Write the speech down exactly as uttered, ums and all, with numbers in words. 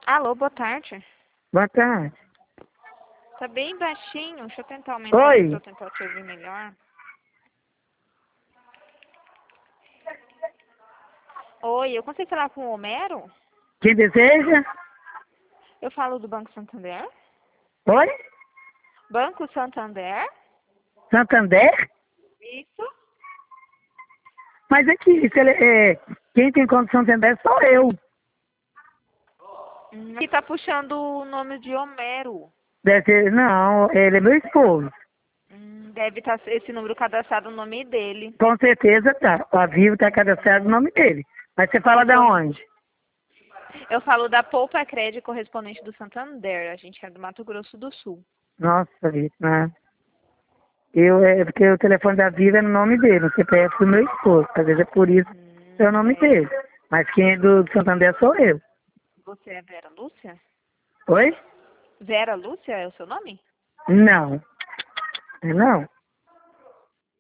Alô, boa tarde. Boa tarde. Tá bem baixinho. Deixa eu tentar aumentar Oi. pra eu tentar te ouvir melhor. Oi, eu consigo falar com o Homero? Quem deseja? Eu falo do Banco Santander. Oi? Banco Santander? Santander? Isso. Mas aqui, se ele, é, quem tem conta de Santander sou eu. Hum, Aqui tá puxando o nome de Homero. Deve ser, não, ele é meu esposo. Hum, deve estar esse número cadastrado no nome dele. Com certeza tá. A Vivo tá cadastrado o nome dele. Mas você fala O da seu- onde? Eu falo da Poupa Crédito correspondente do Santander. A gente é do Mato Grosso do Sul. Nossa, Vitor, né? Eu, é porque o telefone da Vivo é no nome dele, o C P F do meu esposo. Às vezes é por isso Hum, que é o nome é. dele. Mas quem é do Santander sou eu. Você é Vera Lúcia? Oi? Vera Lúcia é o seu nome? Não. Não.